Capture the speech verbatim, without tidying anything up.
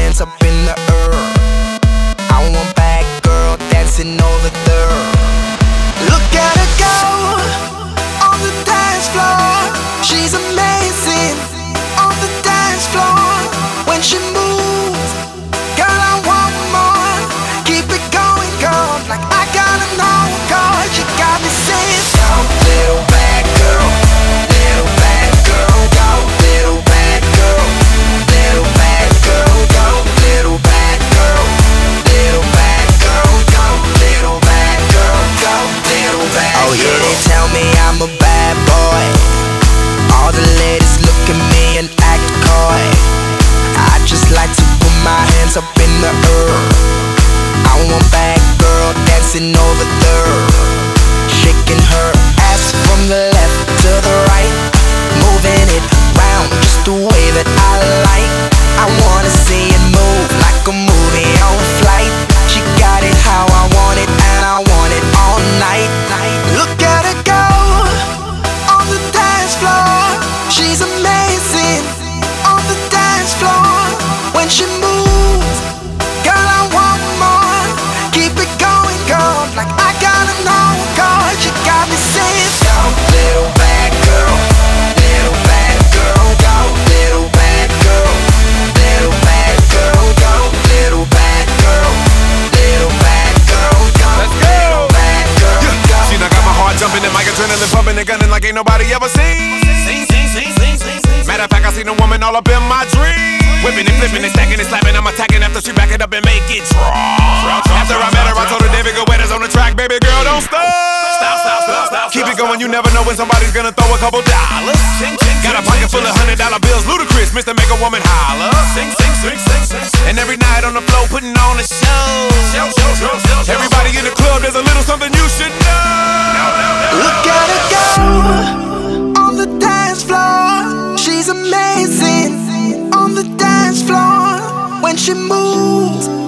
hands up in the air. I want bad girl dancing over there. Look at her go on the dance floor. She's amazing on the dance floor. When she moves, girl, I want more. Keep it going, girl, like I gotta know, girl. You got me saying, go, little bad girl, little bad girl, go, little bad girl, little bad girl, go, little bad girl, little bad girl, go, little bad girl, go, little bad girl. Oh yeah, they tell me I'm a bad boy. All the ladies look at me and act coy. I just like to put my hands up in the air. I want bad girl dancing over there, shaking her ass from the left to the right, moving it round just the way that I like. I wanna see it move like a movie on flight. She got it how I want it, and I want it all night. Look at her go on the dance floor. She's amazing on the dance floor. When she moves, girl, I want more. Keep it going, girl, like I gotta know, girl. You got me saying, go, little bad girl, little bad girl, go, little bad girl, little bad girl, go, little bad girl, little bad girl, go, let's go. Little bad girl, yeah. go. She done got my heart jumping and my adrenaline pumping and gunning like ain't nobody ever seen. Sing, sing, sing, sing, sing, sing. Matter of fact, I seen a woman all up in my dreams. Whipping and flipping and stacking and slapping, I'm attacking after she back it up and make it drop. After I met her, I told her David Guetta's on the track, baby girl, don't stop. Stop, stop, stop, stop. Keep it going, you never know when somebody's gonna throw a couple dollars. Got a pocket full of hundred dollar bills, ludicrous, Mister Make a Woman holler. Sing, sing, sing, sing, sing. And every night on the floor, putting on a show. Everybody in the club, there's a little something you should know. Look at her go on the dance floor. She's amazing on the dance floor. When she moves,